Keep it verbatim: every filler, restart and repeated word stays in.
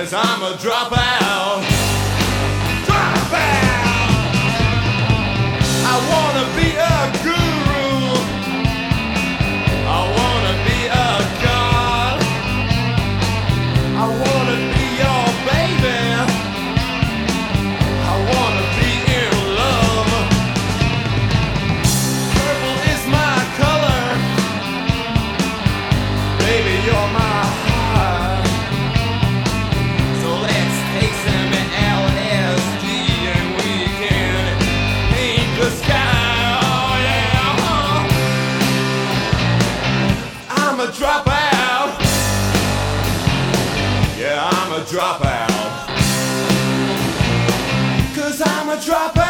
Cause I'm a dropout. Dropout. I wanna be a guru. I wanna be a god. I wanna be your baby. I wanna be in love. Purple is my color. Baby, you're my heart. So let's take some L S D and we can paint the sky. Oh yeah. I'm a dropout. Yeah, I'm a dropout. Cause I'm a dropout.